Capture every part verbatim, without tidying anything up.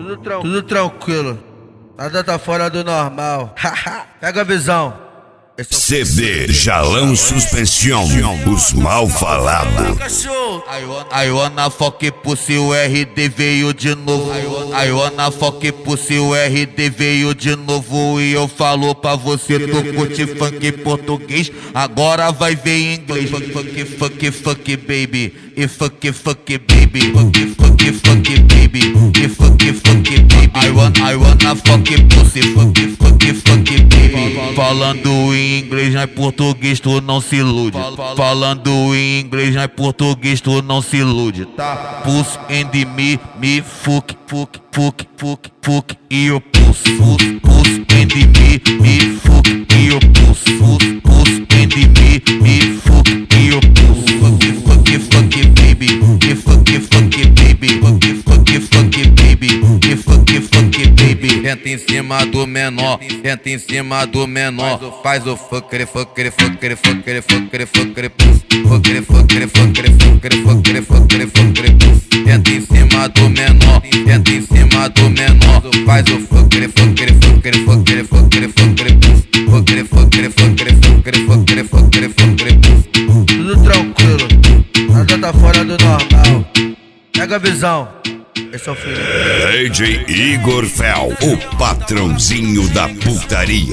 Tudo, tran tudo tranquilo. Nada tá fora do normal. Pega a visão. C D Jalão Suspension, os mal falados. I wanna fuck pussy, o R D veio de novo. I wanna fuck pussy, o R D veio de novo. E eu falo pra você, tu curte funk português, agora vai ver em inglês. Fuck, fuck, fuck, baby. E fuck, fuck, baby. Fuck, fuck, fuck, baby. E fuck, fuck, baby. I wanna, I wanna fuck pussy, fuck, fuck, fuck, baby. Falando em inglês, não é português, tu não se ilude. Falando em inglês, não é português, tu não se ilude, tá? Puss and me, me, fuck, fuck, fuck, fuck, fuck, e eu puss, puss, puss and me, me, fuck, e eu puss, puss, puss and me, me, fuck, e eu puss. Fuck, fuck, fuck, baby, e fuck, fuck, baby, fuck, fuck, fuck, baby, e fuck, fuck, baby. Entra em cima do menor, entra em cima do menor, faz o fucker, fucker, fucker, fucker, fucker, fucker, puss, fucker, fucker, fucker, fucker, fucker, fucker, fucker, puss. Entra em cima do menor, entra em cima do menor, faz o fucker, fucker, fucker, fucker, fucker, fucker, puss, fucker, fucker, fucker, fucker, fucker, fucker, fucker, puss. Tudo tranquilo. Nada tá fora do normal. Pega a visão. Esse é o filho. D J Igor Fel, o patrãozinho da putaria.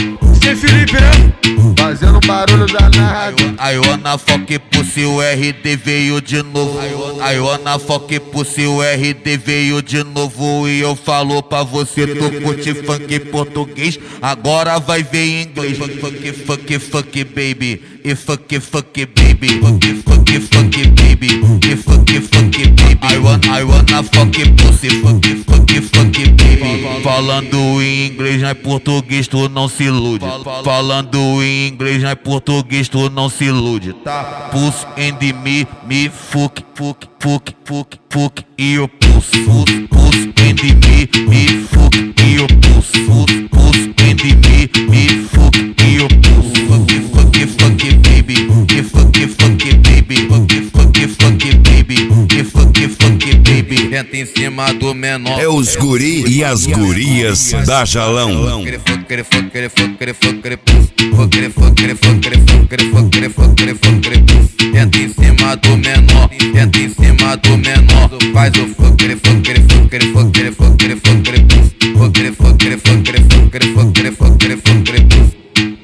D J Felipe, né? Fazendo barulho danado. I wanna fuck pussy, o R D veio de novo. I wanna fuck pussy, o R D veio de novo. E eu falo pra você, tu curte funk português, agora vai ver em inglês. Fuck, fuck, fuck, fuck, baby. E fuck, fuck, baby. Fuck, fuck, fuck, baby. E fuck, fuck, baby. I wanna, I wanna fuck pussy, fuck, fuck, fuck, baby. Falando em inglês, não é português, tu não se ilude. Falando em inglês, não é português, tu não se ilude, tá? Puss and me, me, fuck, fuck, fuck, fuck, fuck, e eu puss, puss, puss and me, me, fuck, e eu puss, puss, puss and me, me, fuck, e eu puss. Fuck, fuck, fuck, baby, e fuck, fuck, baby, fuck, fuck, fuck, baby, e fuck, fuck, baby. Entra em cima do menor, É os guri e as gurias da Jalão. fucker, fucker, fucker, fucker, fucker, puss, fucker, fucker, fucker, fucker, fucker, fucker, fucker, puss. Entra em cima do menor, entra em cima do menor, faz o fucker, fucker, fucker, fucker, fucker, fucker, puss, fucker, fucker, fucker, fucker, fucker, fucker, fucker, puss.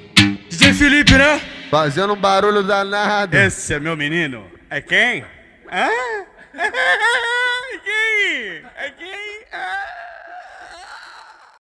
D J Felipe, né? Fazendo barulho danado. Esse é meu menino. É quem? Hã? É quem? É quem? Ah.